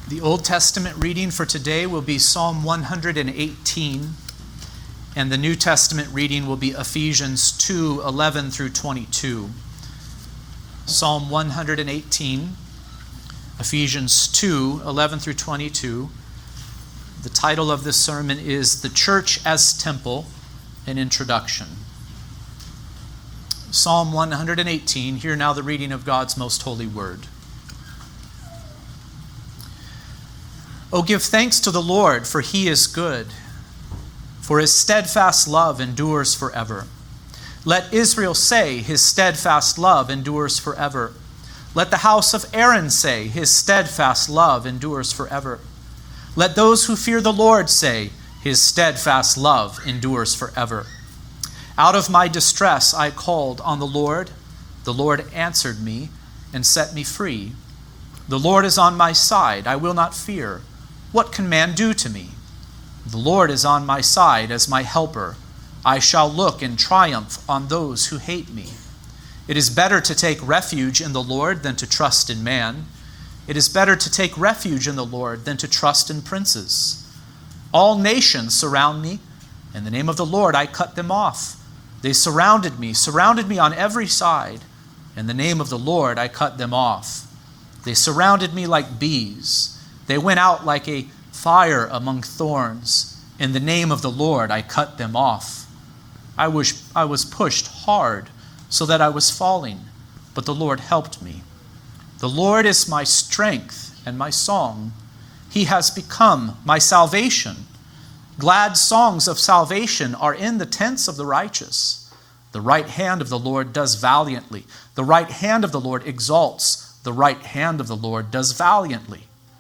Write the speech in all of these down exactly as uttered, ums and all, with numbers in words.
The Old Testament reading for today will be Psalm one hundred eighteen, and the New Testament reading will be Ephesians two, eleven through twenty-two. Psalm one hundred eighteen, Ephesians two, eleven through twenty-two. The title of this sermon is The Church as Temple, an Introduction. Psalm one hundred eighteen, hear now the reading of God's most holy word. O give thanks to the Lord, for he is good, for his steadfast love endures forever. Let Israel say, his steadfast love endures forever. Let the house of Aaron say, his steadfast love endures forever. Let those who fear the Lord say, his steadfast love endures forever. Out of my distress I called on the Lord. The Lord answered me and set me free. The Lord is on my side, I will not fear. What can man do to me? The Lord is on my side as my helper. I shall look in triumph on those who hate me. It is better to take refuge in the Lord than to trust in man. It is better to take refuge in the Lord than to trust in princes. All nations surround me. In the name of the Lord I cut them off. They surrounded me, surrounded me on every side. In the name of the Lord I cut them off. They surrounded me like bees. They went out like a fire among thorns. In the name of the Lord I cut them off. I was, I was pushed hard so that I was falling, but the Lord helped me. The Lord is my strength and my song. He has become my salvation. Glad songs of salvation are in the tents of the righteous. The right hand of the Lord does valiantly. The right hand of the Lord exalts. The right hand of the Lord does valiantly.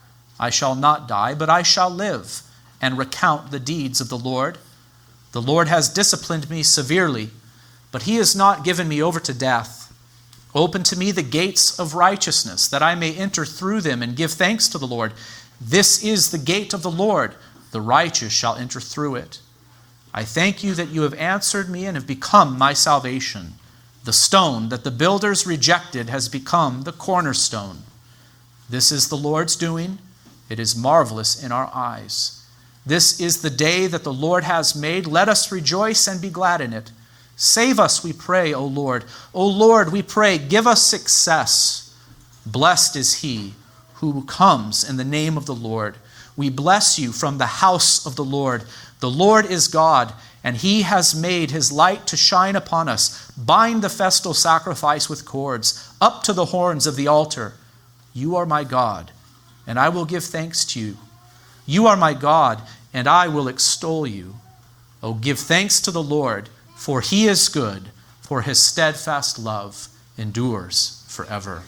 I shall not die, but I shall live and recount the deeds of the Lord. The Lord has disciplined me severely, but he has not given me over to death. Open to me the gates of righteousness, that I may enter through them and give thanks to the Lord. This is the gate of the Lord. The righteous shall enter through it. I thank you that you have answered me and have become my salvation. The stone that the builders rejected has become the cornerstone. This is the Lord's doing. It is marvelous in our eyes. This is the day that the Lord has made. Let us rejoice and be glad in it. Save us, we pray, O Lord. O Lord, we pray, give us success. Blessed is he who comes in the name of the Lord. We bless you from the house of the Lord. The Lord is God, and he has made his light to shine upon us. Bind the festal sacrifice with cords up to the horns of the altar. You are my God, and I will give thanks to you. You are my God, and I will extol you. Oh, give thanks to the Lord, for he is good, for his steadfast love endures forever.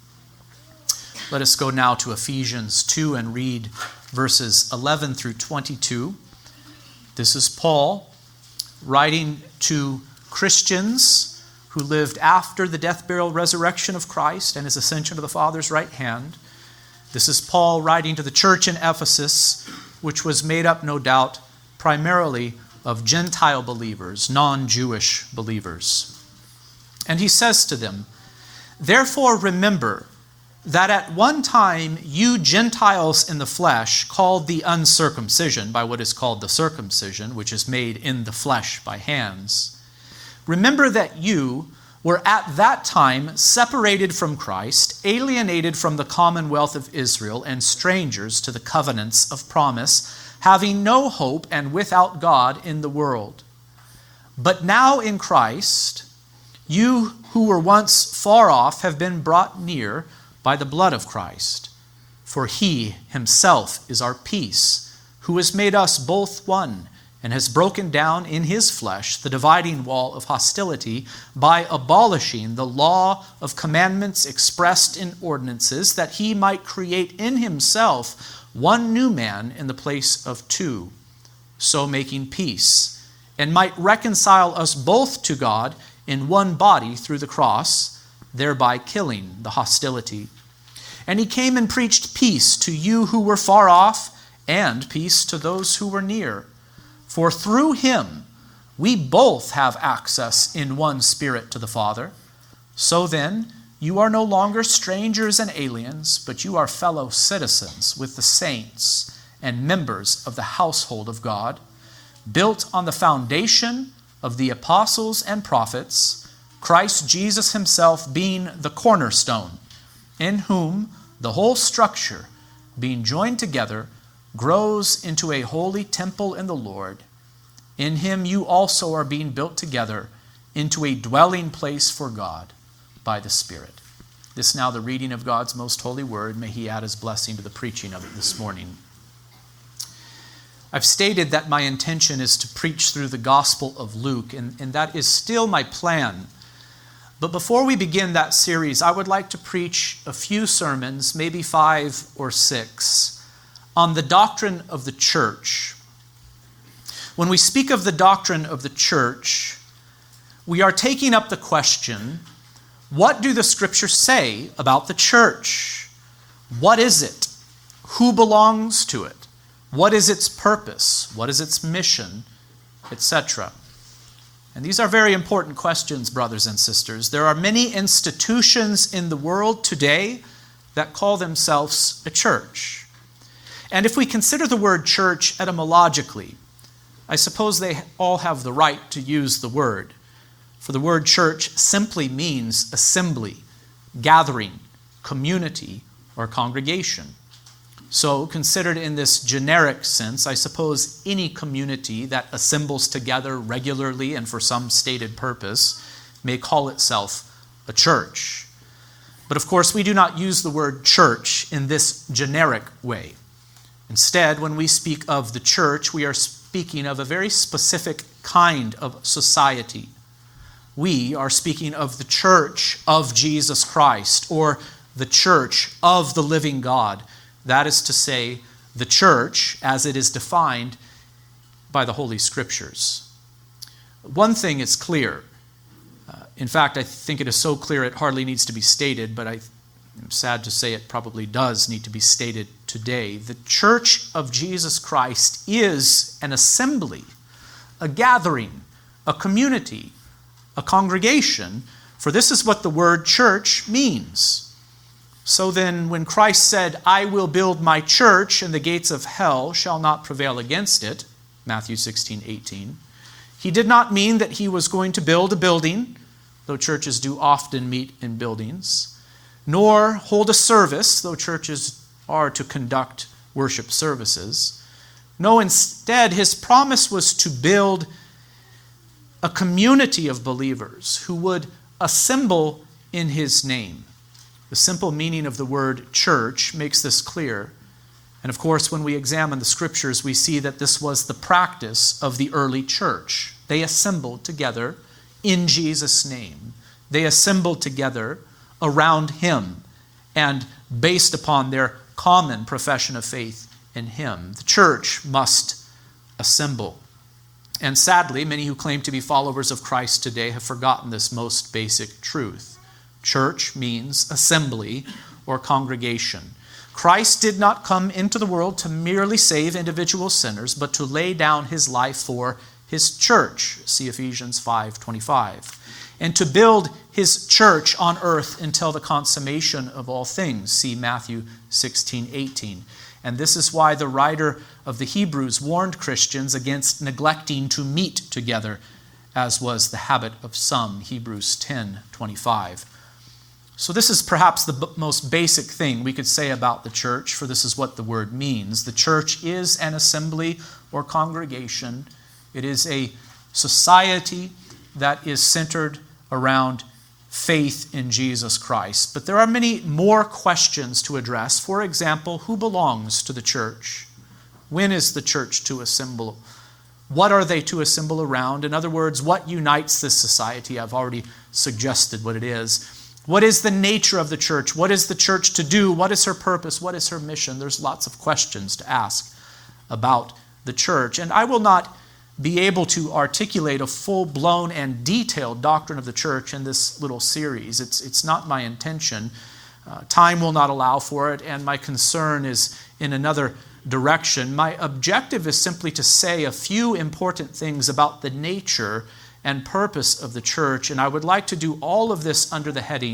Let us go now to Ephesians two and read verses eleven through twenty-two. This is Paul writing to Christians who lived after the death, burial, resurrection of Christ and his ascension to the Father's right hand. This is Paul writing to the church in Ephesus, which was made up, no doubt, primarily of Gentile believers, non-Jewish believers. And he says to them, therefore remember that at one time you Gentiles in the flesh, called the uncircumcision by what is called the circumcision, which is made in the flesh by hands. Remember that you were at that time separated from Christ, alienated from the commonwealth of Israel, and strangers to the covenants of promise, having no hope and without God in the world. But now in Christ, you who were once far off have been brought near by the blood of Christ. For he himself is our peace, who has made us both one, and has broken down in his flesh the dividing wall of hostility by abolishing the law of commandments expressed in ordinances, that he might create in himself one new man in the place of two, so making peace, and might reconcile us both to God in one body through the cross, thereby killing the hostility. And he came and preached peace to you who were far off, and peace to those who were near. For through him we both have access in one Spirit to the Father. So then, You are no longer strangers and aliens, but you are fellow citizens with the saints and members of the household of God, built on the foundation of the apostles and prophets, Christ Jesus himself being the cornerstone, in whom the whole structure, being joined together, grows into a holy temple in the Lord. In him you also are being built together into a dwelling place for God by the Spirit. This now the reading of God's most holy word. May he add his blessing to the preaching of it this morning. I've stated that my intention is to preach through the Gospel of Luke, and, and that is still my plan. But before we begin that series, I would like to preach a few sermons, maybe five or six, on the doctrine of the church. When we speak of the doctrine of the church, we are taking up the question, what do the Scriptures say about the church? What is it? Who belongs to it? What is its purpose? What is its mission? et cetera. And these are very important questions, brothers and sisters. There are many institutions in the world today that call themselves a church. And if we consider the word church etymologically, I suppose they all have the right to use the word. For the word church simply means assembly, gathering, community, or congregation. So, considered in this generic sense, I suppose any community that assembles together regularly and for some stated purpose may call itself a church. But of course, we do not use the word church in this generic way. Instead, when we speak of the church, we are speaking of a very specific kind of society. We are speaking of the church of Jesus Christ, or the church of the living God. That is to say, the church as it is defined by the Holy Scriptures. One thing is clear. Uh, in fact, I think it is so clear it hardly needs to be stated, but I am sad to say it probably does need to be stated today. The church of Jesus Christ is an assembly, a gathering, a community, a congregation, for this is what the word church means. So then, when Christ said, I will build my church, and the gates of hell shall not prevail against it, Matthew sixteen eighteen, he did not mean that he was going to build a building, though churches do often meet in buildings, nor hold a service, though churches are to conduct worship services. No, instead, his promise was to build a community of believers who would assemble in his name. The simple meaning of the word church makes this clear. And of course, when we examine the Scriptures, we see that this was the practice of the early church. They assembled together in Jesus' name. They assembled together around him and based upon their common profession of faith in him. The church must assemble. And sadly, many who claim to be followers of Christ today have forgotten this most basic truth. Church means assembly or congregation. Christ did not come into the world to merely save individual sinners, but to lay down his life for his church. See Ephesians five twenty-five. And to build his church on earth until the consummation of all things. See Matthew sixteen eighteen. And this is why the writer of the Hebrews warned Christians against neglecting to meet together, as was the habit of some. Hebrews ten twenty-five. So this is perhaps the b- most basic thing we could say about the church, for this is what the word means. The church is an assembly or congregation. It is a society that is centered around faith in Jesus Christ. But there are many more questions to address. For example, who belongs to the church? When is the church to assemble? What are they to assemble around? In other words, what unites this society? I've already suggested what it is. What is the nature of the church? What is the church to do? What is her purpose? What is her mission? There's lots of questions to ask about the church. And I will not be able to articulate a full-blown and detailed doctrine of the church in this little series. It's, it's not my intention. Uh, time will not allow for it, and my concern is in another direction. My objective is simply to say a few important things about the nature and purpose of the church, and I would like to do all of this under the heading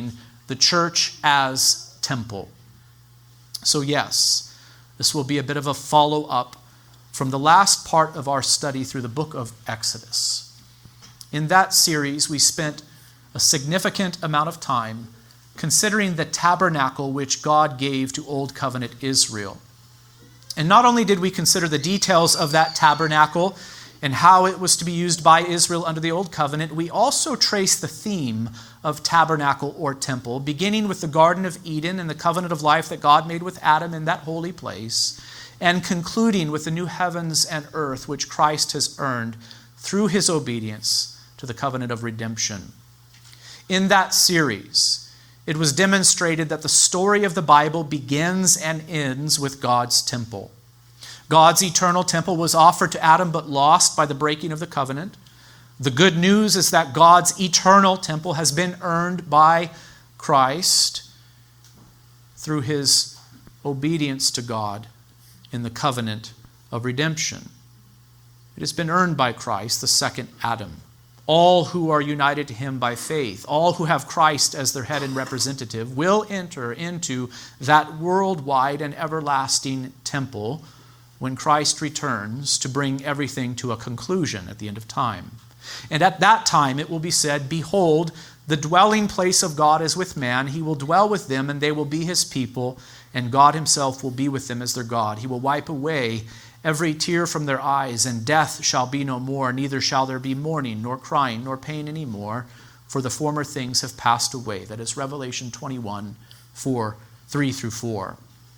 the church as temple. So yes, this will be a bit of a follow-up from the last part of our study through the book of Exodus. In that series, we spent a significant amount of time considering the tabernacle which God gave to Old Covenant Israel. And not only did we consider the details of that tabernacle and how it was to be used by Israel under the Old Covenant, we also trace the theme of tabernacle or temple, beginning with the Garden of Eden and the covenant of life that God made with Adam in that holy place, and concluding with the new heavens and earth which Christ has earned through his obedience to the covenant of redemption. In that series, it was demonstrated that the story of the Bible begins and ends with God's temple. God's eternal temple was offered to Adam but lost by the breaking of the covenant. The good news is that God's eternal temple has been earned by Christ through his obedience to God in the covenant of redemption. It has been earned by Christ, the second Adam. All who are united to him by faith, all who have Christ as their head and representative, will enter into that worldwide and everlasting temple when Christ returns to bring everything to a conclusion at the end of time. And at that time it will be said, "Behold, the dwelling place of God is with man. He will dwell with them, and they will be his people, and God himself will be with them as their God. He will wipe away every tear from their eyes, and death shall be no more, neither shall there be mourning, nor crying, nor pain any more, for the former things have passed away." That is Revelation twenty-one, four, three through four.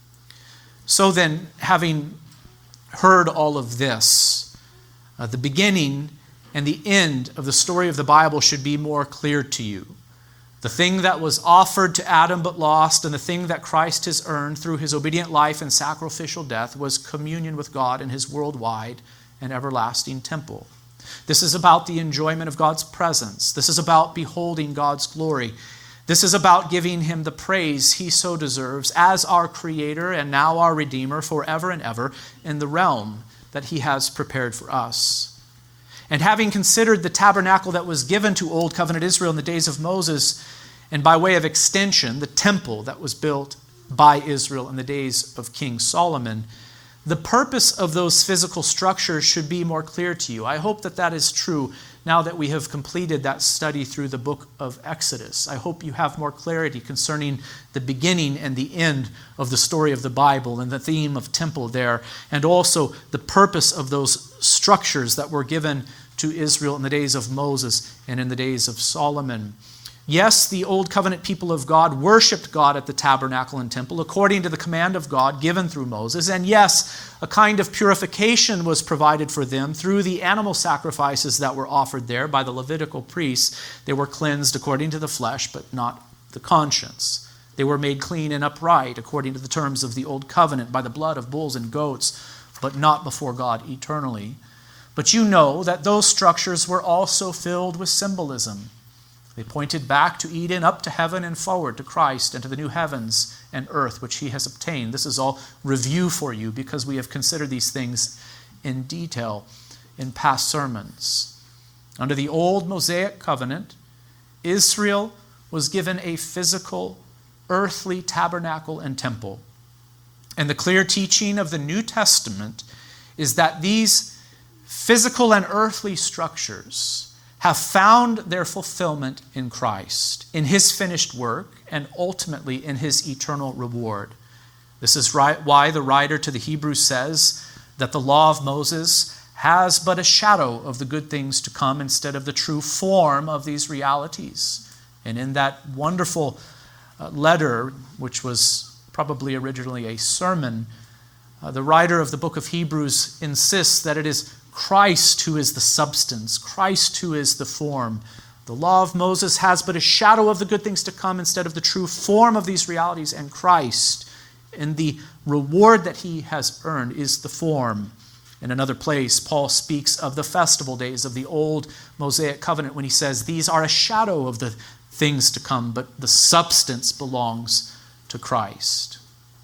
So then, having heard all of this, uh, the beginning and the end of the story of the Bible should be more clear to you. The thing that was offered to Adam but lost, and the thing that Christ has earned through his obedient life and sacrificial death, was communion with God in his worldwide and everlasting temple. This is about the enjoyment of God's presence. This is about beholding God's glory. This is about giving him the praise he so deserves as our Creator and now our Redeemer forever and ever in the realm that he has prepared for us. And having considered the tabernacle that was given to Old Covenant Israel in the days of Moses, and by way of extension, the temple that was built by Israel in the days of King Solomon, the purpose of those physical structures should be more clear to you. I hope that that is true now that we have completed that study through the book of Exodus. I hope you have more clarity concerning the beginning and the end of the story of the Bible and the theme of temple there, and also the purpose of those structures that were given to Israel in the days of Moses and in the days of Solomon. Yes, the Old Covenant people of God worshiped God at the tabernacle and temple according to the command of God given through Moses. And yes, a kind of purification was provided for them through the animal sacrifices that were offered there by the Levitical priests. They were cleansed according to the flesh, but not the conscience. They were made clean and upright according to the terms of the Old Covenant by the blood of bulls and goats, but not before God eternally. But you know that those structures were also filled with symbolism. They pointed back to Eden, up to heaven, and forward to Christ and to the new heavens and earth which he has obtained. This is all review for you because we have considered these things in detail in past sermons. Under the old Mosaic covenant, Israel was given a physical, earthly tabernacle and temple. And the clear teaching of the New Testament is that these physical and earthly structures have found their fulfillment in Christ, in his finished work, and ultimately in his eternal reward. This is right, why the writer to the Hebrews says that the law of Moses has but a shadow of the good things to come instead of the true form of these realities. And in that wonderful uh, letter, which was probably originally a sermon, uh, the writer of the book of Hebrews insists that it is Christ who is the substance, Christ who is the form. The law of Moses has but a shadow of the good things to come instead of the true form of these realities, and Christ, in the reward that he has earned, is the form. In another place, Paul speaks of the festival days of the old Mosaic covenant when he says, "These are a shadow of the things to come, but the substance belongs to Christ."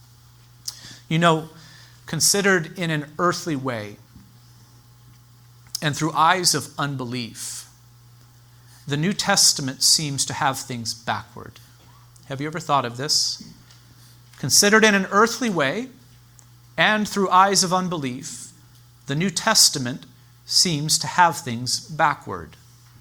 You know, considered in an earthly way, and through eyes of unbelief, the New Testament seems to have things backward. Have you ever thought of this? Considered in an earthly way and through eyes of unbelief, the New Testament seems to have things backward.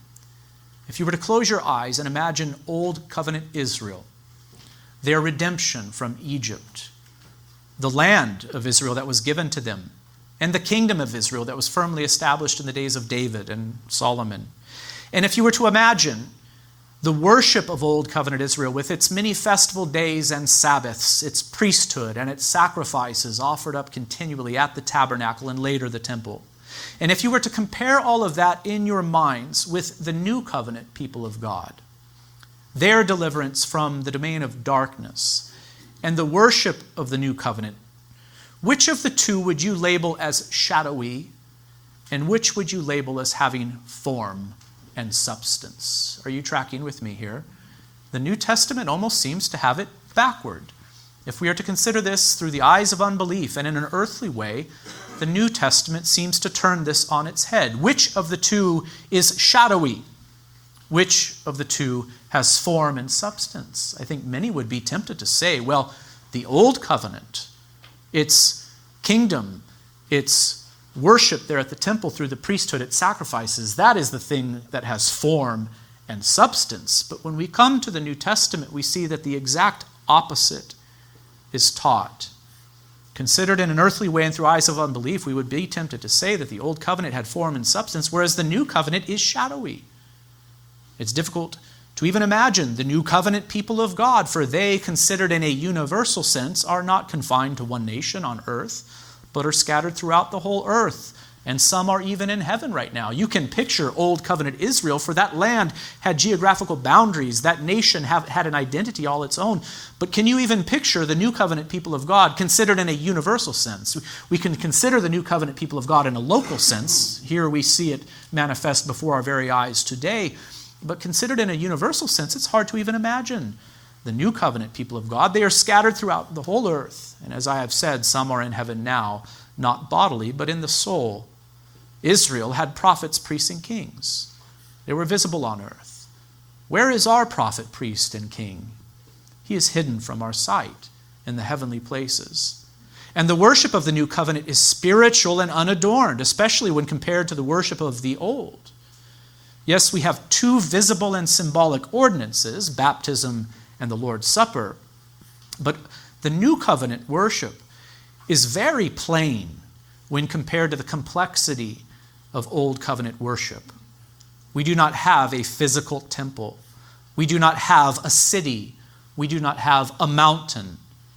If you were to close your eyes and imagine Old Covenant Israel, their redemption from Egypt, the land of Israel that was given to them, and the kingdom of Israel that was firmly established in the days of David and Solomon. And if you were to imagine the worship of Old Covenant Israel with its many festival days and Sabbaths, its priesthood and its sacrifices offered up continually at the tabernacle and later the temple. And if you were to compare all of that in your minds with the New Covenant people of God, their deliverance from the domain of darkness and the worship of the New Covenant, which of the two would you label as shadowy and which would you label as having form and substance? Are you tracking with me here? The New Testament almost seems to have it backward. If we are to consider this through the eyes of unbelief and in an earthly way, the New Testament seems to turn this on its head. Which of the two is shadowy? Which of the two has form and substance? I think many would be tempted to say, well, the Old Covenant, its kingdom, its worship there at the temple through the priesthood, its sacrifices, that is the thing that has form and substance. But when we come to the New Testament, we see that the exact opposite is taught. Considered in an earthly way and through eyes of unbelief, we would be tempted to say that the Old Covenant had form and substance, whereas the New Covenant is shadowy. It's difficult to even imagine the New Covenant people of God, for they, considered in a universal sense, are not confined to one nation on earth, but are scattered throughout the whole earth. And some are even in heaven right now. You can picture Old Covenant Israel, for that land had geographical boundaries. That nation have, had an identity all its own. But can you even picture the New Covenant people of God considered in a universal sense? We can consider the New Covenant people of God in a local sense. Here we see it manifest before our very eyes today. But considered in a universal sense, it's hard to even imagine the New Covenant people of God. They are scattered throughout the whole earth. And as I have said, some are in heaven now, not bodily, but in the soul. Israel had prophets, priests, and kings. They were visible on earth. Where is our prophet, priest, and king? He is hidden from our sight in the heavenly places. And the worship of the New Covenant is spiritual and unadorned, especially when compared to the worship of the Old. Yes, we have two visible and symbolic ordinances, baptism and the Lord's Supper, but the New Covenant worship is very plain when compared to the complexity of Old Covenant worship. We do not have a physical temple. We do not have a city. We do not have a mountain.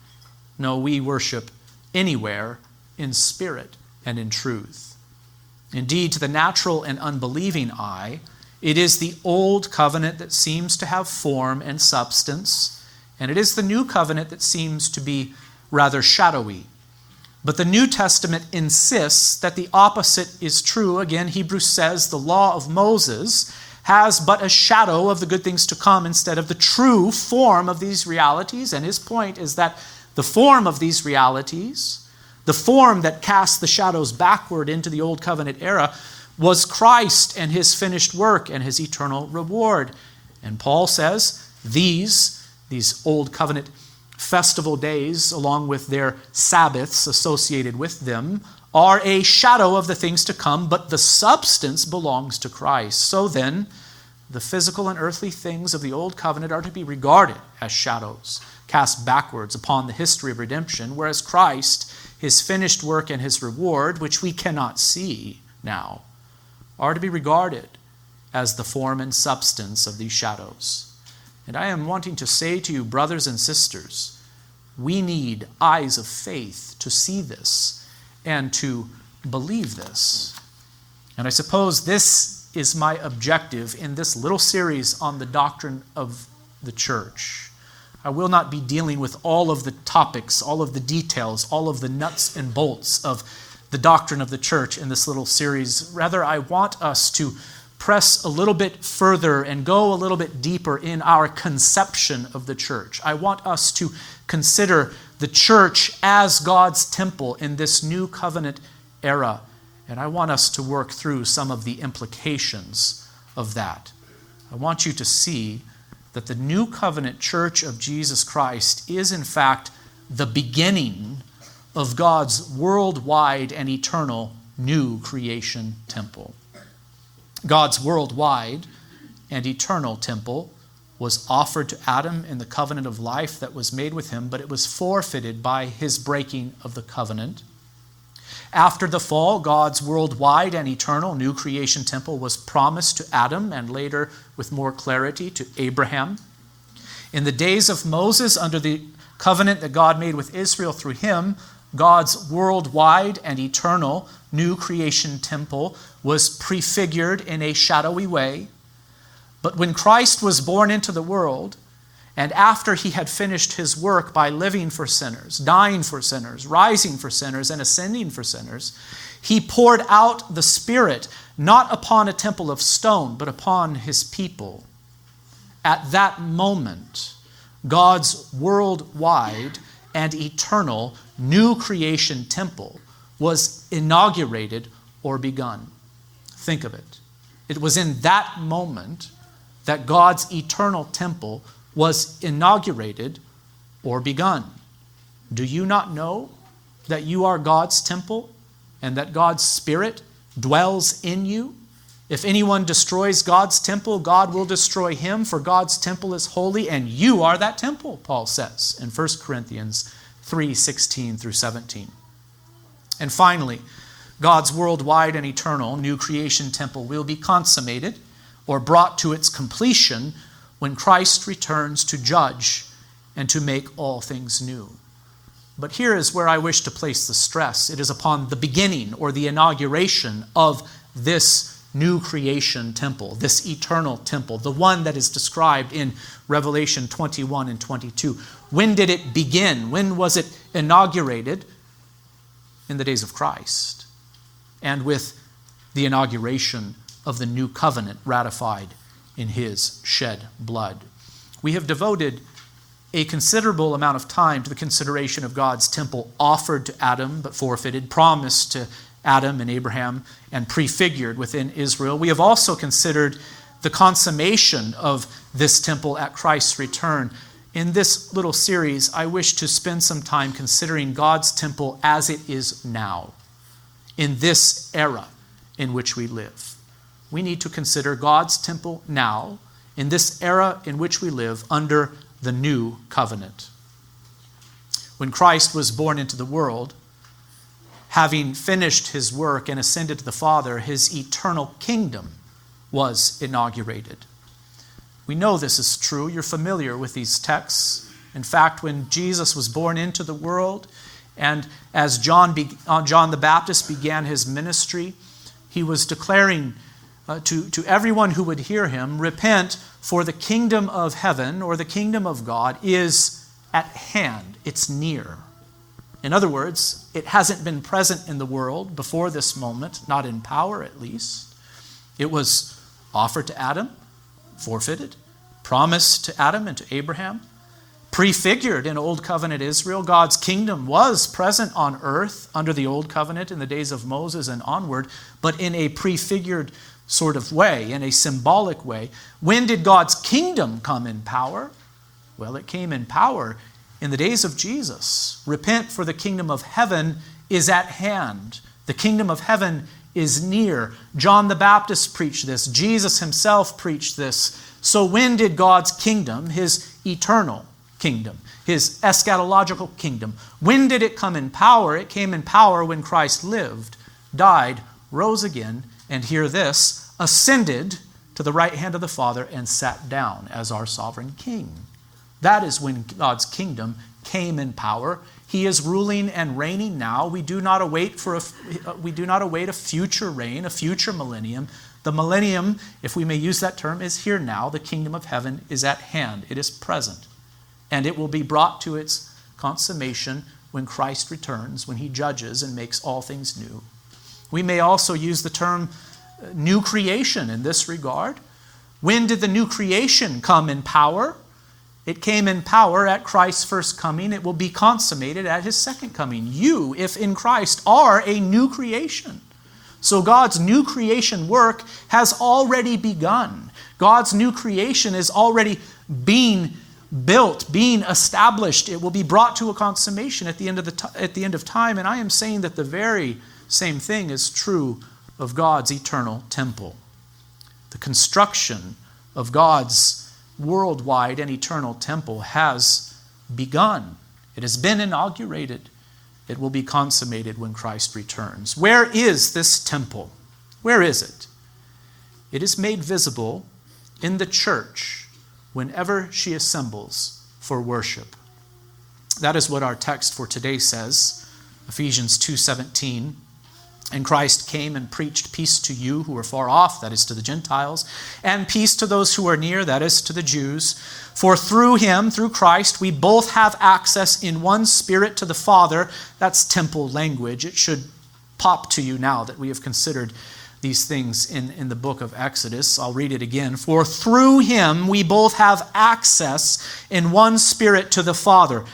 No, we worship anywhere in spirit and in truth. Indeed, to the natural and unbelieving eye, it is the Old Covenant that seems to have form and substance, and it is the New Covenant that seems to be rather shadowy. But the New Testament insists that the opposite is true. Again, Hebrews says the law of Moses has but a shadow of the good things to come instead of the true form of these realities. And his point is that the form of these realities, the form that casts the shadows backward into the Old Covenant era, was Christ and his finished work and his eternal reward. And Paul says these, these Old Covenant festival days, along with their Sabbaths associated with them, are a shadow of the things to come, but the substance belongs to Christ. So then, the physical and earthly things of the Old Covenant are to be regarded as shadows, cast backwards upon the history of redemption, whereas Christ, his finished work and his reward, which we cannot see now, are to be regarded as the form and substance of these shadows. And I am wanting to say to you, brothers and sisters, we need eyes of faith to see this and to believe this. And I suppose this is my objective in this little series on the doctrine of the church. I will not be dealing with all of the topics, all of the details, all of the nuts and bolts of the doctrine of the church in this little series. Rather, I want us to press a little bit further and go a little bit deeper in our conception of the church. I want us to consider the church as God's temple in this new covenant era. And I want us to work through some of the implications of that. I want you to see that the new covenant church of Jesus Christ is in fact the beginning of God's worldwide and eternal new creation temple. God's worldwide and eternal temple was offered to Adam in the covenant of life that was made with him, but it was forfeited by his breaking of the covenant. After the fall, God's worldwide and eternal new creation temple was promised to Adam and later, with more clarity, to Abraham. In the days of Moses, under the covenant that God made with Israel through him, God's worldwide and eternal new creation temple was prefigured in a shadowy way. But when Christ was born into the world, and after he had finished his work by living for sinners, dying for sinners, rising for sinners, and ascending for sinners, he poured out the Spirit not upon a temple of stone, but upon his people. At that moment, God's worldwide and eternal new creation temple was inaugurated or begun. Think of it. It was in that moment that God's eternal temple was inaugurated or begun. Do you not know that you are God's temple and that God's Spirit dwells in you? If anyone destroys God's temple, God will destroy him, for God's temple is holy, and you are that temple, Paul says in First Corinthians three sixteen through seventeen. And finally, God's worldwide and eternal new creation temple will be consummated or brought to its completion when Christ returns to judge and to make all things new. But here is where I wish to place the stress. It is upon the beginning or the inauguration of this new creation temple, this eternal temple, the one that is described in Revelation twenty-one and twenty-two. When did it begin? When was it inaugurated? In the days of Christ, and with the inauguration of the new covenant ratified in his shed blood. We have devoted a considerable amount of time to the consideration of God's temple offered to Adam but forfeited, promised to Adam and Abraham, and prefigured within Israel. We have also considered the consummation of this temple at Christ's return. In this little series, I wish to spend some time considering God's temple as it is now, in this era in which we live. We need to consider God's temple now, in this era in which we live, under the new covenant. When Christ was born into the world, having finished his work and ascended to the Father, his eternal kingdom was inaugurated. We know this is true. You're familiar with these texts. In fact, when Jesus was born into the world, and as John, be, uh, John the Baptist began his ministry, he was declaring uh, to, to everyone who would hear him, repent, for the kingdom of heaven, or the kingdom of God, is at hand. It's near. In other words, it hasn't been present in the world before this moment, not in power at least. It was offered to Adam, forfeited, promised to Adam and to Abraham, prefigured in Old Covenant Israel. God's kingdom was present on earth under the Old Covenant in the days of Moses and onward, but in a prefigured sort of way, in a symbolic way. When did God's kingdom come in power? Well, it came in power in the days of Jesus. Repent, for the kingdom of heaven is at hand. The kingdom of heaven is near. John the Baptist preached this. Jesus himself preached this. So when did God's kingdom, his eternal kingdom, his eschatological kingdom, when did it come in power? It came in power when Christ lived, died, rose again, and hear this, ascended to the right hand of the Father and sat down as our sovereign king. That is when God's kingdom came in power. He is ruling and reigning now. We do not await for a, we do not await a future reign, a future millennium. The millennium, if we may use that term, is here now. The kingdom of heaven is at hand. It is present. And it will be brought to its consummation when Christ returns, when he judges and makes all things new. We may also use the term new creation in this regard. When did the new creation come in power? It came in power at Christ's first coming. It will be consummated at his second coming. You, if in Christ, are a new creation. So God's new creation work has already begun. God's new creation is already being built, being established. It will be brought to a consummation at the end of the t- at the end of time. And I am saying that the very same thing is true of God's eternal temple. The construction of God's worldwide and eternal temple has begun. It has been inaugurated. It will be consummated when Christ returns. Where is this temple? Where is it? It is made visible in the church whenever she assembles for worship. That is what our text for today says, Ephesians two seventeen. And Christ came and preached peace to you who are far off, that is to the Gentiles, and peace to those who are near, that is to the Jews. For through him, through Christ, we both have access in one Spirit to the Father. That's temple language. It should pop to you now that we have considered these things in, in the book of Exodus. I'll read it again. For through him, we both have access in one Spirit to the Father.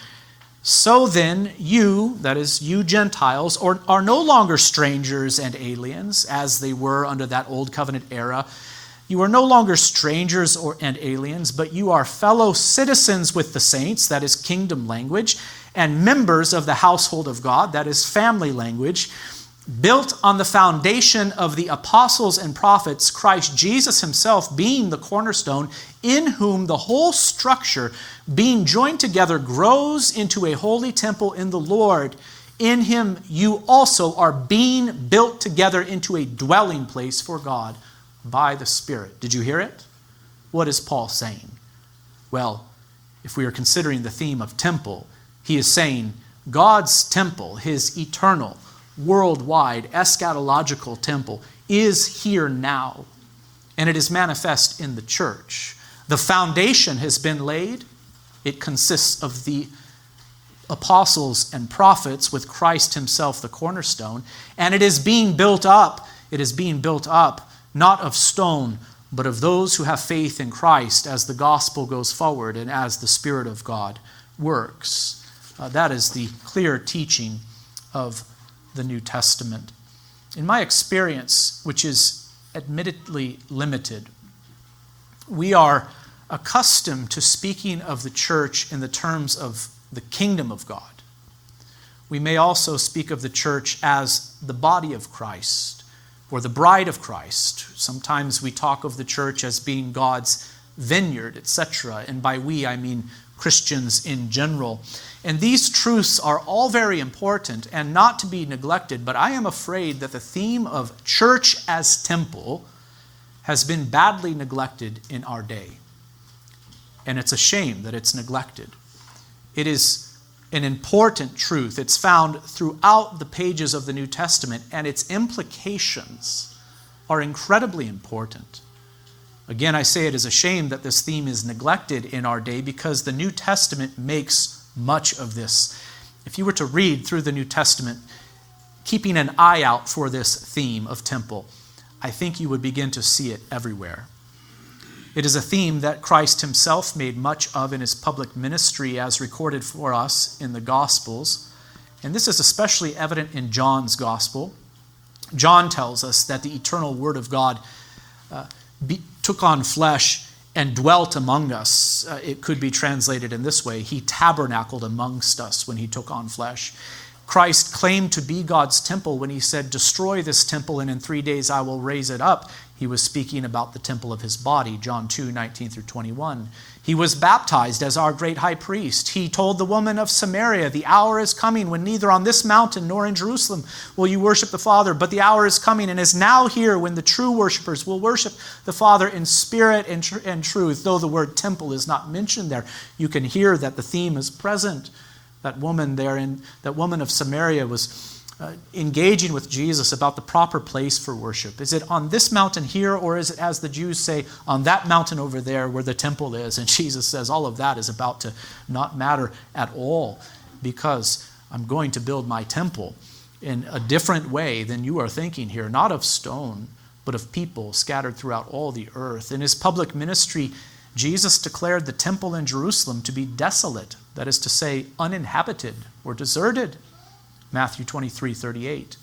So then, you, that is, you Gentiles, are, are no longer strangers and aliens, as they were under that old covenant era. You are no longer strangers or, and aliens, but you are fellow citizens with the saints, that is kingdom language, and members of the household of God, that is family language, built on the foundation of the apostles and prophets, Christ Jesus himself being the cornerstone, in whom the whole structure, being joined together, grows into a holy temple in the Lord. In him you also are being built together into a dwelling place for God by the Spirit. Did you hear it? What is Paul saying? Well, if we are considering the theme of temple, he is saying God's temple, his eternal, worldwide, eschatological temple, is here now, and it is manifest in the church. The foundation has been laid. It consists of the apostles and prophets with Christ himself the cornerstone, and it is being built up. It is being built up not of stone, but of those who have faith in Christ as the gospel goes forward and as the Spirit of God works. Uh, that is the clear teaching of the New Testament. In my experience, which is admittedly limited, we are accustomed to speaking of the church in the terms of the kingdom of God. We may also speak of the church as the body of Christ or the bride of Christ. Sometimes we talk of the church as being God's vineyard, et cetera. And by we, I mean Christians in general. And these truths are all very important and not to be neglected, but I am afraid that the theme of church as temple has been badly neglected in our day. And it's a shame that it's neglected. It is an important truth. It's found throughout the pages of the New Testament, and its implications are incredibly important. Again, I say it is a shame that this theme is neglected in our day because the New Testament makes much of this. If you were to read through the New Testament, keeping an eye out for this theme of temple, I think you would begin to see it everywhere. It is a theme that Christ himself made much of in his public ministry as recorded for us in the Gospels. And this is especially evident in John's Gospel. John tells us that the eternal Word of God uh, be, took on flesh and dwelt among us. Uh, it could be translated in this way: he tabernacled amongst us when he took on flesh. Christ claimed to be God's temple when he said, "Destroy this temple, and in three days I will raise it up." He was speaking about the temple of his body, John two, nineteen through twenty-one. He was baptized as our great high priest. He told the woman of Samaria, "The hour is coming when neither on this mountain nor in Jerusalem will you worship the Father, but the hour is coming and is now here when the true worshipers will worship the Father in spirit and, tr- and truth." Though the word temple is not mentioned there, you can hear that the theme is present. That woman there, in that woman of Samaria was uh, engaging with Jesus about the proper place for worship. Is it on this mountain here, or is it, as the Jews say, on that mountain over there where the temple is? And Jesus says all of that is about to not matter at all, because I'm going to build my temple in a different way than you are thinking here, not of stone, but of people scattered throughout all the earth. In his public ministry, Jesus declared the temple in Jerusalem to be desolate, that is to say, uninhabited or deserted. Matthew twenty-three thirty-eight.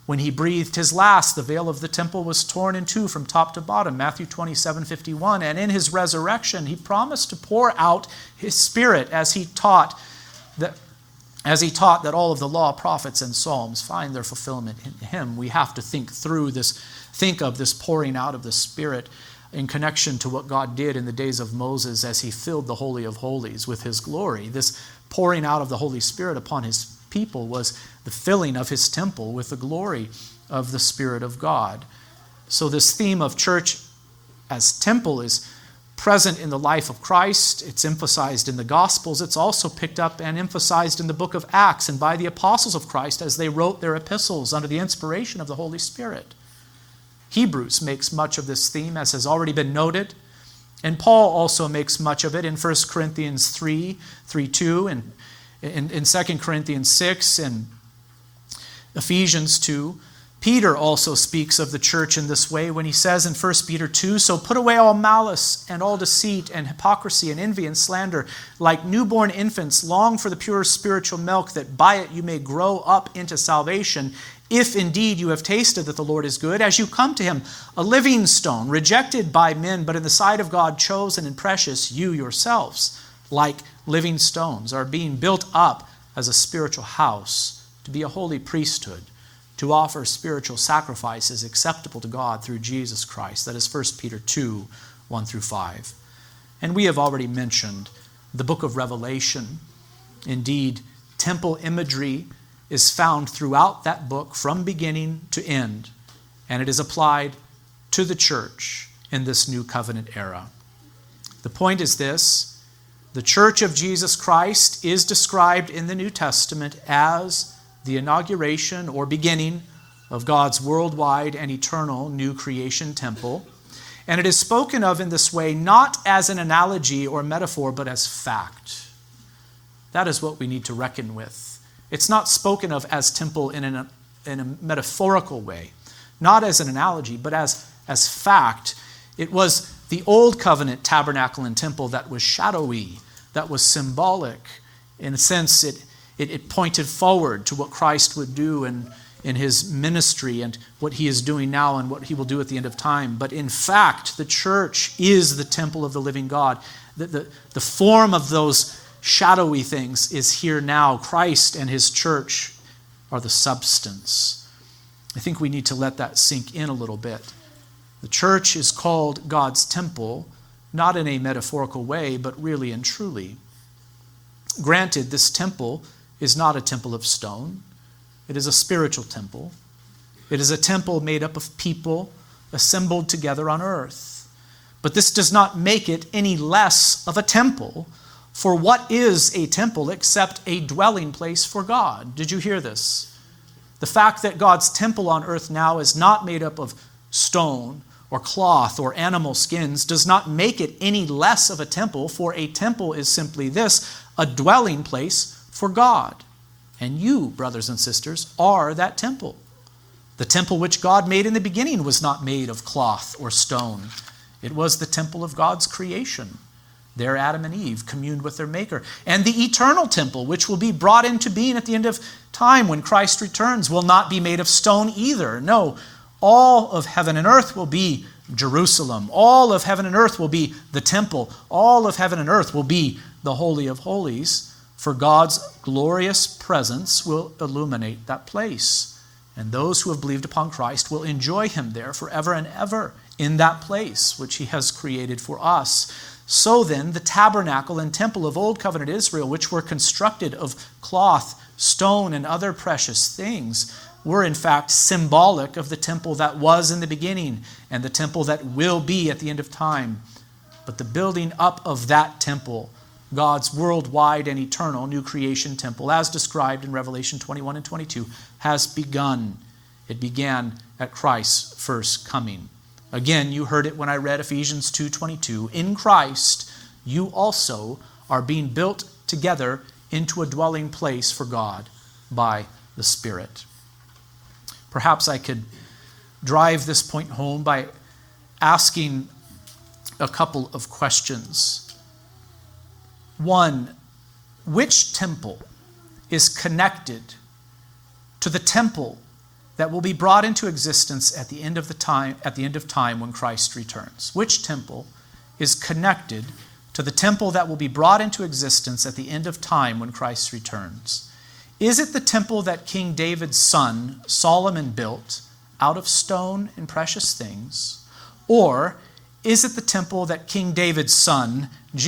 When he breathed his last, the veil of the temple was torn in two from top to bottom, Matthew twenty-seven fifty-one. And in his resurrection, he promised to pour out his Spirit as he taught that, as he taught that all of the law, prophets, and psalms find their fulfillment in him. We have to think through this, think of this pouring out of the Spirit in connection to what God did in the days of Moses as he filled the Holy of Holies with his glory. This pouring out of the Holy Spirit upon his people was the filling of his temple with the glory of the Spirit of God. So this theme of church as temple is present in the life of Christ. It's emphasized in the Gospels. It's also picked up and emphasized in the book of Acts and by the apostles of Christ as they wrote their epistles under the inspiration of the Holy Spirit. Hebrews makes much of this theme, as has already been noted. And Paul also makes much of it in First Corinthians three, three two, and in, in Second Corinthians six, and Ephesians two. Peter also speaks of the church in this way when he says in First Peter two, "So put away all malice and all deceit and hypocrisy and envy and slander. Like newborn infants, long for the pure spiritual milk, that by it you may grow up into salvation, if indeed you have tasted that the Lord is good, as you come to him, a living stone, rejected by men, but in the sight of God chosen and precious. You yourselves, like living stones, are being built up as a spiritual house, to be a holy priesthood, to offer spiritual sacrifices acceptable to God through Jesus Christ." That is First Peter two, one through five. And we have already mentioned the book of Revelation. Indeed, temple imagery is found throughout that book from beginning to end, and it is applied to the church in this new covenant era. The point is this: the church of Jesus Christ is described in the New Testament as the inauguration or beginning of God's worldwide and eternal new creation temple. And it is spoken of in this way not as an analogy or metaphor, but as fact. That is what we need to reckon with. It's not spoken of as temple in, an, in a metaphorical way, not as an analogy, but as, as fact. It was the old covenant tabernacle and temple that was shadowy, that was symbolic. In a sense, it It, it pointed forward to what Christ would do in, in his ministry and what he is doing now and what he will do at the end of time. But in fact, the church is the temple of the living God. The, the, the form of those shadowy things is here now. Christ and his church are the substance. I think we need to let that sink in a little bit. The church is called God's temple, not in a metaphorical way, but really and truly. Granted, this temple is not a temple of stone. It is a spiritual temple. It is a temple made up of people assembled together on earth. But this does not make it any less of a temple. For what is a temple except a dwelling place for God? Did you hear this? The fact that God's temple on earth now is not made up of stone or cloth or animal skins does not make it any less of a temple, for a temple is simply this: a dwelling place for God. And you, brothers and sisters, are that temple. The temple which God made in the beginning was not made of cloth or stone. It was the temple of God's creation. There Adam and Eve communed with their Maker. And the eternal temple, which will be brought into being at the end of time when Christ returns, will not be made of stone either. No, all of heaven and earth will be Jerusalem. All of heaven and earth will be the temple. All of heaven and earth will be the Holy of Holies. For God's glorious presence will illuminate that place. And those who have believed upon Christ will enjoy him there forever and ever in that place which he has created for us. So then, the tabernacle and temple of Old Covenant Israel, which were constructed of cloth, stone, and other precious things, were in fact symbolic of the temple that was in the beginning and the temple that will be at the end of time. But the building up of that temple, God's worldwide and eternal new creation temple, as described in Revelation twenty-one and twenty-two, has begun. It began at Christ's first coming. Again, you heard it when I read Ephesians two twenty-two. In Christ, you also are being built together into a dwelling place for God by the Spirit. Perhaps I could drive this point home by asking a couple of questions. One, which temple is connected to the temple that will be brought into existence at the end of the time, at the end of time when Christ returns? Which temple is connected to the temple that will be brought into existence at the end of time when Christ returns? Is it the temple that King David's son, Solomon, built out of stone and precious things? Or is it the temple that King David's son,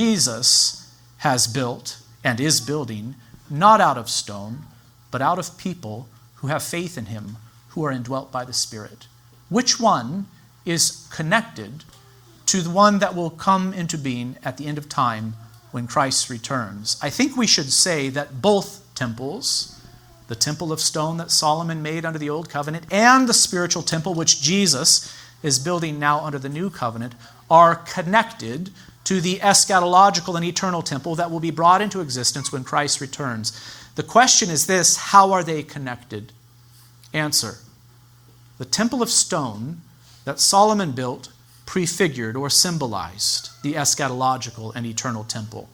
Jesus, has built and is building, not out of stone, but out of people who have faith in him, who are indwelt by the Spirit? Which one is connected to the one that will come into being at the end of time when Christ returns? I think we should say that both temples, the temple of stone that Solomon made under the Old Covenant and the spiritual temple which Jesus is building now under the New Covenant, are connected to the eschatological and eternal temple that will be brought into existence when Christ returns. The question is this: how are they connected? Answer: the temple of stone that Solomon built prefigured or symbolized the eschatological and eternal temple.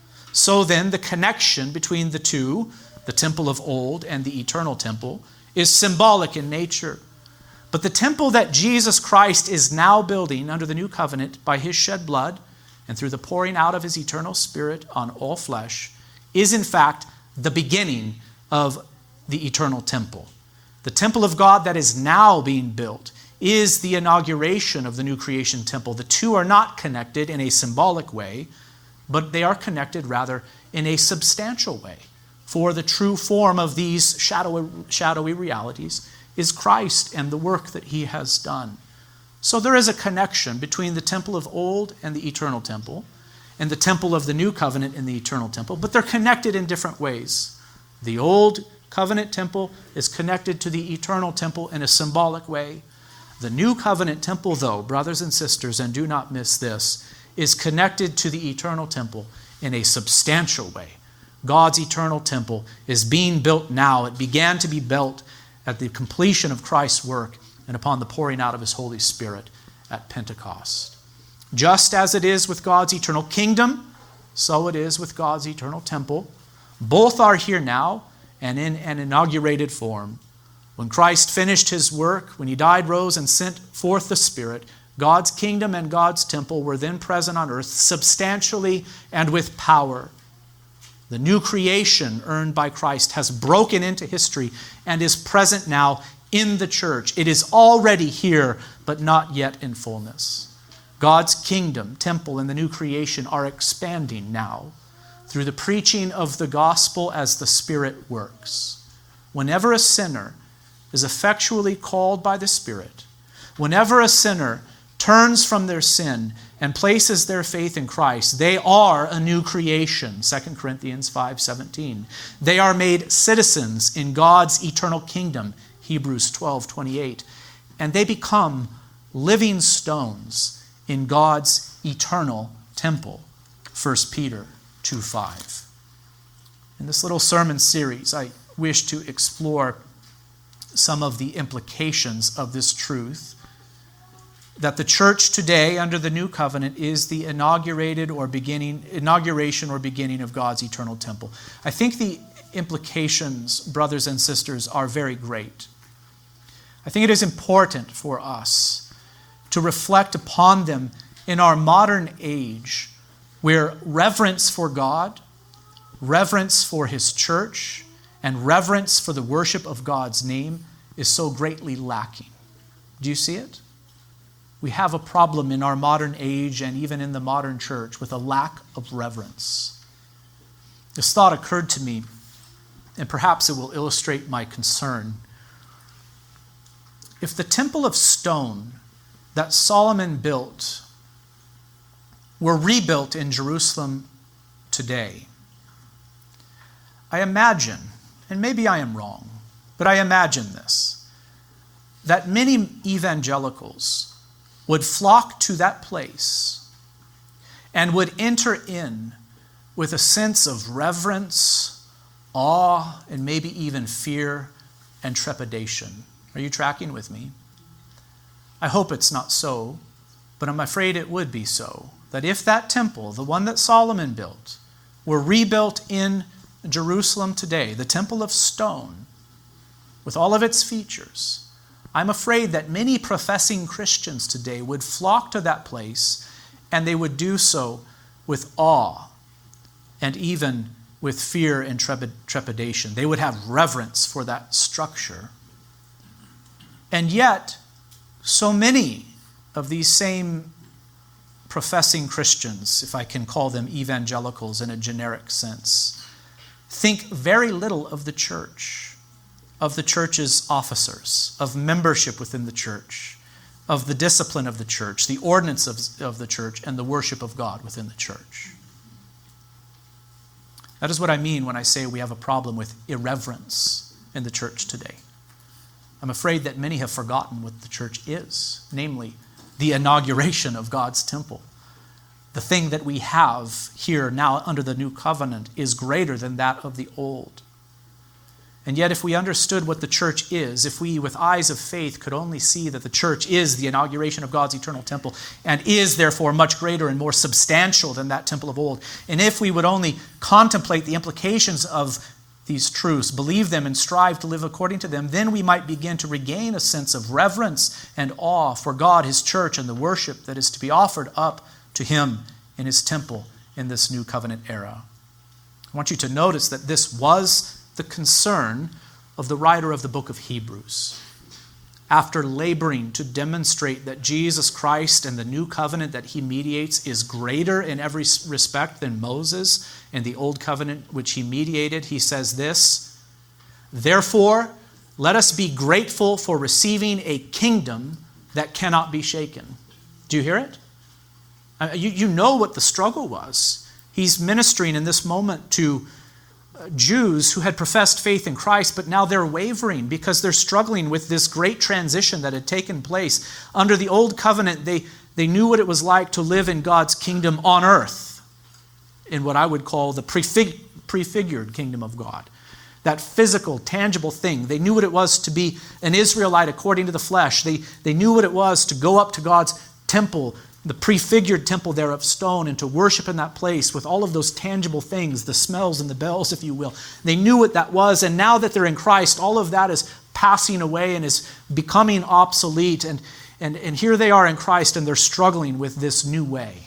So then, the connection between the two, the temple of old and the eternal temple, is symbolic in nature. But the temple that Jesus Christ is now building under the new covenant by his shed blood and through the pouring out of his eternal Spirit on all flesh is in fact the beginning of the eternal temple. The temple of God that is now being built is the inauguration of the new creation temple. The two are not connected in a symbolic way, but they are connected rather in a substantial way. For the true form of these shadowy, shadowy realities is Christ and the work that he has done. So there is a connection between the temple of old and the eternal temple, and the temple of the new covenant and the eternal temple, but they're connected in different ways. The old covenant temple is connected to the eternal temple in a symbolic way. The new covenant temple, though, brothers and sisters, and do not miss this, is connected to the eternal temple in a substantial way. God's eternal temple is being built now. It began to be built at the completion of Christ's work and upon the pouring out of his Holy Spirit at Pentecost. Just as it is with God's eternal kingdom, so it is with God's eternal temple. Both are here now and in an inaugurated form. When Christ finished his work, when he died, rose, and sent forth the Spirit, God's kingdom and God's temple were then present on earth substantially and with power. The new creation earned by Christ has broken into history and is present now in the church. It is already here, but not yet in fullness. God's kingdom, temple, and the new creation are expanding now through the preaching of the gospel as the Spirit works. Whenever a sinner is effectually called by the Spirit, whenever a sinner turns from their sin and places their faith in Christ, they are a new creation, Second Corinthians five seventeen. They are made citizens in God's eternal kingdom, Hebrews twelve twenty-eight. And they become living stones in God's eternal temple, First Peter two five. In this little sermon series, I wish to explore some of the implications of this truth, that the church today under the new covenant is the inaugurated or beginning, inauguration or beginning of God's eternal temple. I think the implications, brothers and sisters, are very great. I think it is important for us to reflect upon them in our modern age, where reverence for God, reverence for his church, and reverence for the worship of God's name is so greatly lacking. Do you see it? We have a problem in our modern age and even in the modern church with a lack of reverence. This thought occurred to me, and perhaps it will illustrate my concern. If the temple of stone that Solomon built were rebuilt in Jerusalem today, I imagine, and maybe I am wrong, but I imagine this, that many evangelicals would flock to that place and would enter in with a sense of reverence, awe, and maybe even fear and trepidation. Are you tracking with me? I hope it's not so, but I'm afraid it would be so. That if that temple, the one that Solomon built, were rebuilt in Jerusalem today, the temple of stone, with all of its features, I'm afraid that many professing Christians today would flock to that place, and they would do so with awe and even with fear and trepidation. They would have reverence for that structure. And yet, so many of these same professing Christians, if I can call them evangelicals in a generic sense, think very little of the church, of the church's officers, of membership within the church, of the discipline of the church, the ordinance of, of the church, and the worship of God within the church. That is what I mean when I say we have a problem with irreverence in the church today. I'm afraid that many have forgotten what the church is, namely the inauguration of God's temple. The thing that we have here now under the new covenant is greater than that of the old. And yet if we understood what the church is, if we with eyes of faith could only see that the church is the inauguration of God's eternal temple and is therefore much greater and more substantial than that temple of old, and if we would only contemplate the implications of these truths, believe them and strive to live according to them, then we might begin to regain a sense of reverence and awe for God, His church, and the worship that is to be offered up to Him in His temple in this new covenant era. I want you to notice that this was the concern of the writer of the book of Hebrews. After laboring to demonstrate that Jesus Christ and the new covenant that He mediates is greater in every respect than Moses and the old covenant which he mediated, he says this, "Therefore, let us be grateful for receiving a kingdom that cannot be shaken." Do you hear it? Uh, you, you know what the struggle was. He's ministering in this moment to Jews who had professed faith in Christ, but now they're wavering because they're struggling with this great transition that had taken place. Under the old covenant, they, they knew what it was like to live in God's kingdom on earth, in what I would call the prefig- prefigured kingdom of God. That physical, tangible thing. They knew what it was to be an Israelite according to the flesh. They, they knew what it was to go up to God's temple, the prefigured temple there of stone, and to worship in that place with all of those tangible things, the smells and the bells, if you will. They knew what that was, and now that they're in Christ, all of that is passing away and is becoming obsolete. And, and, and here they are in Christ, and they're struggling with this new way.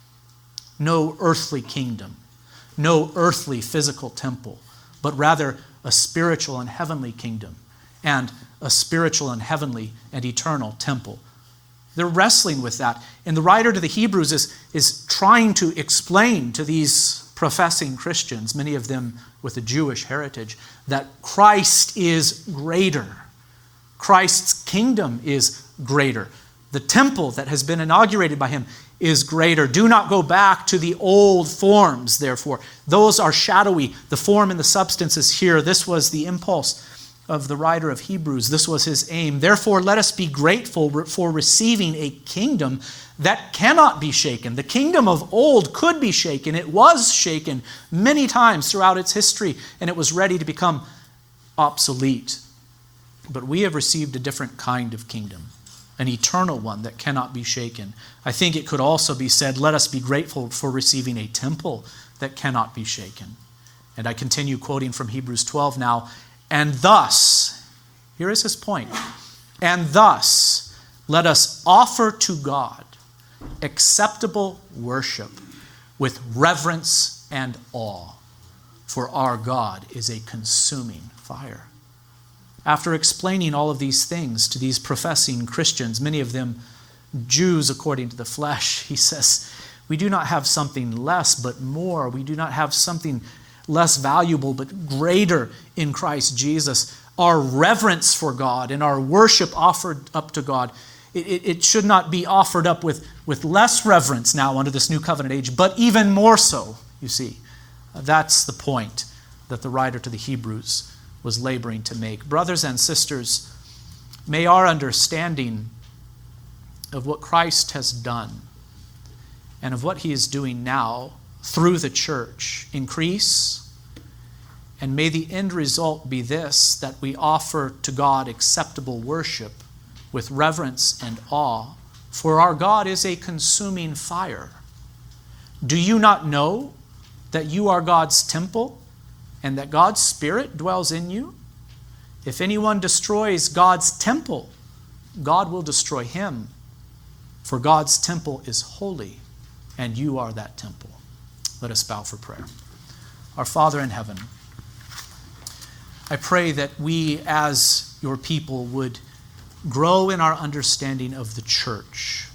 No earthly kingdom, no earthly physical temple, but rather a spiritual and heavenly kingdom and a spiritual and heavenly and eternal temple. They're wrestling with that. And the writer to the Hebrews is, is trying to explain to these professing Christians, many of them with a Jewish heritage, that Christ is greater. Christ's kingdom is greater. The temple that has been inaugurated by Him is greater. Do not go back to the old forms, therefore. Those are shadowy. The form and the substance is here. This was the impulse of the writer of Hebrews. This was his aim. Therefore, let us be grateful for receiving a kingdom that cannot be shaken. The kingdom of old could be shaken. It was shaken many times throughout its history, and it was ready to become obsolete. But we have received a different kind of kingdom, an eternal one that cannot be shaken. I think it could also be said, let us be grateful for receiving a temple that cannot be shaken. And I continue quoting from Hebrews twelve now, and thus, here is his point, and thus let us offer to God acceptable worship with reverence and awe, for our God is a consuming fire. After explaining all of these things to these professing Christians, many of them Jews according to the flesh, he says, we do not have something less but more. We do not have something less valuable but greater in Christ Jesus. Our reverence for God and our worship offered up to God, it, it, it should not be offered up with, with less reverence now under this new covenant age, but even more so, you see. That's the point that the writer to the Hebrews was laboring to make. Brothers and sisters, may our understanding of what Christ has done and of what He is doing now through the church increase, and may the end result be this, that we offer to God acceptable worship with reverence and awe, for our God is a consuming fire. Do you not know that you are God's temple and that God's Spirit dwells in you? If anyone destroys God's temple, God will destroy him, for God's temple is holy, and you are that temple. Let us bow for prayer. Our Father in heaven, I pray that we as your people would grow in our understanding of the church.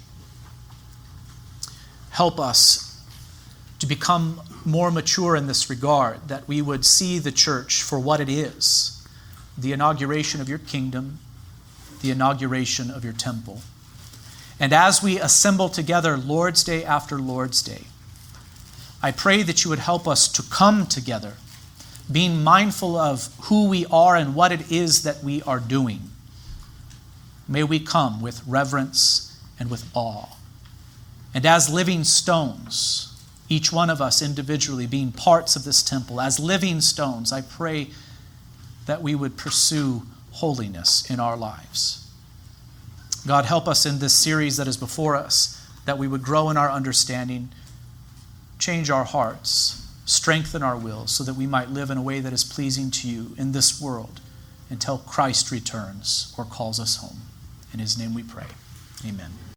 Help us to become more mature in this regard, that we would see the church for what it is, the inauguration of your kingdom, the inauguration of your temple. And as we assemble together Lord's Day after Lord's Day, I pray that you would help us to come together, being mindful of who we are and what it is that we are doing. May we come with reverence and with awe. And as living stones, each one of us individually being parts of this temple, as living stones, I pray that we would pursue holiness in our lives. God, help us in this series that is before us, that we would grow in our understanding, change our hearts, strengthen our wills, so that we might live in a way that is pleasing to you in this world until Christ returns or calls us home. In his name we pray. Amen.